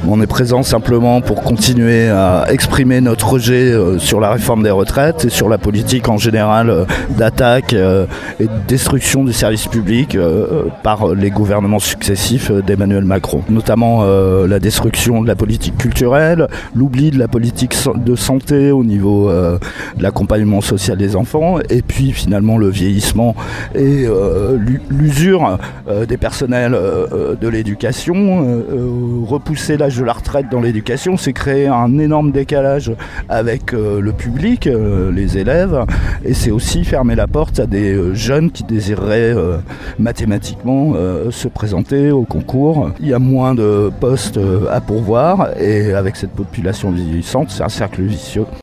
On est présent simplement pour continuer à exprimer notre rejet sur la réforme des retraites et sur la politique en général d'attaque et de destruction des services publics par les gouvernements successifs d'Emmanuel Macron. Notamment la destruction de la politique culturelle, l'oubli de la politique de santé au niveau de l'accompagnement social des enfants, et puis finalement le vieillissement et l'usure des personnels de l'éducation. Repousser l'âge de la retraite dans l'éducation, c'est créer un énorme décalage avec le public, les élèves, et c'est aussi fermer la porte à des jeunes qui désireraient mathématiquement se présenter au concours. Il y a moins de postes à pourvoir, et avec cette population vieillissante, c'est un cercle vicieux.